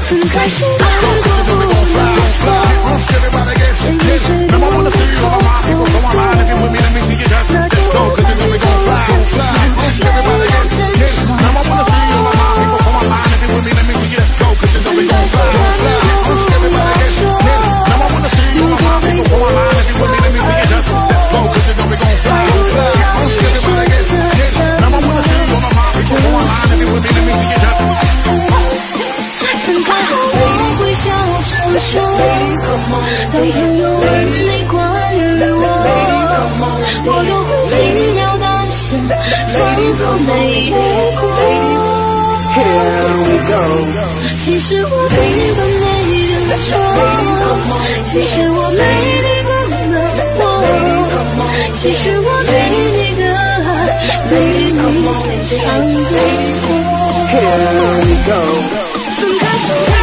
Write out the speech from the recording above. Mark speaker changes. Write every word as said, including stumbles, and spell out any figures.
Speaker 1: 分开时爱过不能说，谁与谁都无所谓。那就我看你走了很久，没有真诚。分开时看你不能说，如果被我爱过，那就让你选择什么？分开后我会笑着说，当朋友问你关于我，我都会轻描淡写，仿佛没遇过。其实我对你的没人说，其实我没你不能忘，其实我对你的爱没你想对过。分开时